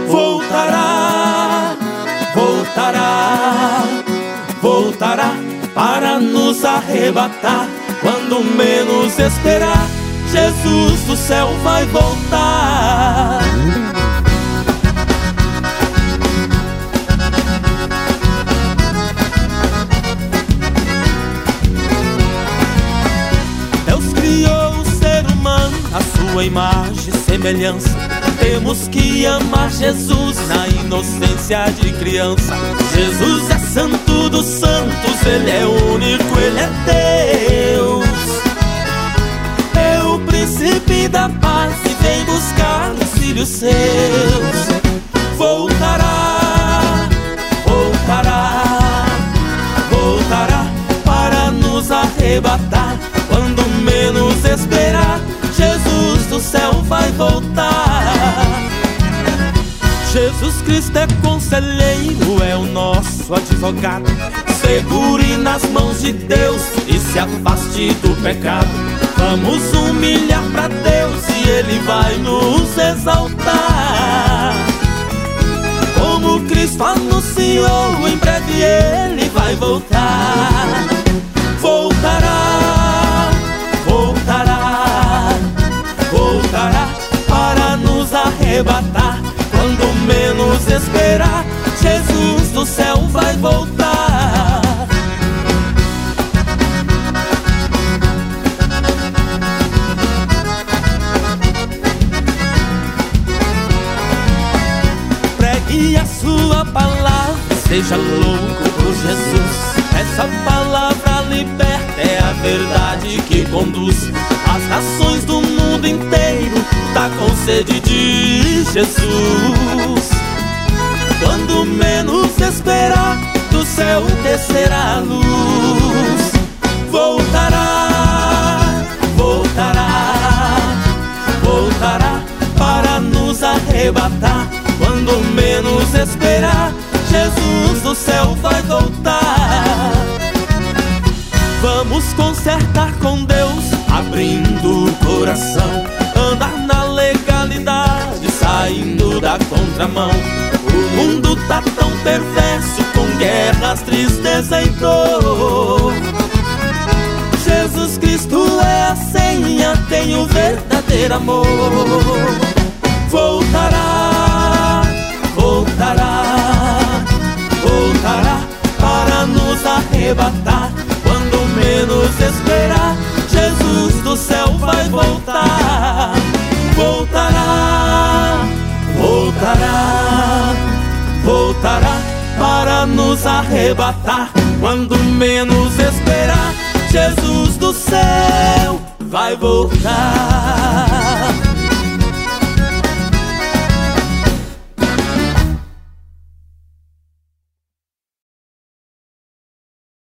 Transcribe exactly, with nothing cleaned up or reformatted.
voltará, voltará, voltará para nos arrebatar. Quando menos esperar, Jesus do céu vai voltar. Deus criou o ser humano à sua imagem e semelhança. Temos que amar Jesus na inocência de criança. Jesus é santo dos santos, Ele é único, Ele é Deus. É o príncipe da paz que vem buscar os filhos seus. Voltará, voltará, voltará para nos arrebatar. Quando menos esperar, Jesus do céu vai voltar. Jesus Cristo é conselheiro, é o nosso advogado. Segure nas mãos de Deus e se afaste do pecado. Vamos humilhar pra Deus e Ele vai nos exaltar. Como Cristo anunciou, em breve Ele vai voltar. Voltará, voltará, voltará para nos arrebatar. Quando menos esperar, Jesus do céu vai voltar. Pregue a sua palavra, seja louco por Jesus. Essa palavra liberta, é a verdade que conduz as nações do mundo inteiro. Tá com sede de Jesus. Quando menos esperar, do céu descerá a luz. Voltará, voltará, voltará para nos arrebatar. Quando menos esperar, Jesus do céu vai voltar. Vamos consertar com Deus, abrindo o coração. Andar na legalidade, saindo da contramão. O mundo tá tão perverso, com guerras, tristeza e dor. Jesus Cristo é a senha, tem o verdadeiro amor. Voltará, voltará, voltará para nos arrebatar. Quando menos esperar, Jesus do céu vai voltar. Voltará, voltará, voltará para nos arrebatar. Quando menos esperar, Jesus do céu vai voltar.